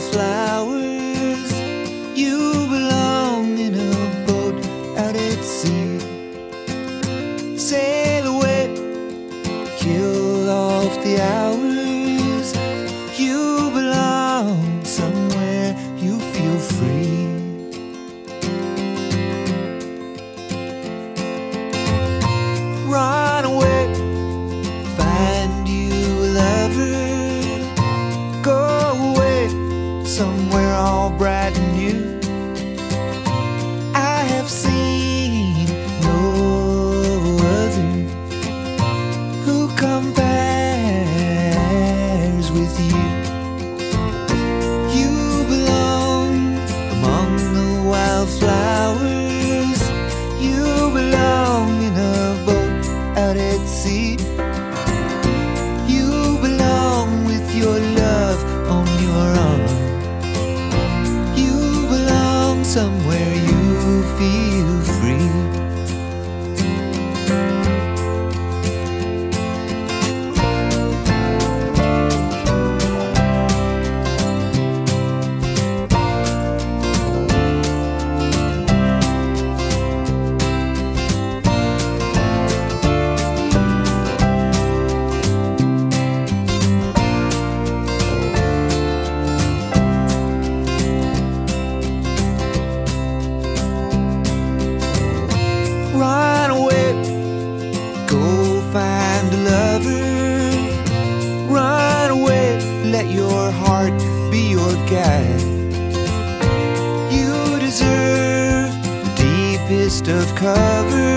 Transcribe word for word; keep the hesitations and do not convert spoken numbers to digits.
wildflowers. You belong in a boat out at sea. Sail away, kill off the hours. You belong somewhere you feel free. Run away, find you a lover. Go away, somewhere all bright and new. I have seen no other who compares with you. You belong among the wildflowers. You belong in a boat out at sea. You belong with your love on your arm. You belong somewhere you feel free. Run away, go find a lover. Run away, let your heart be your guide. You deserve the deepest of cover.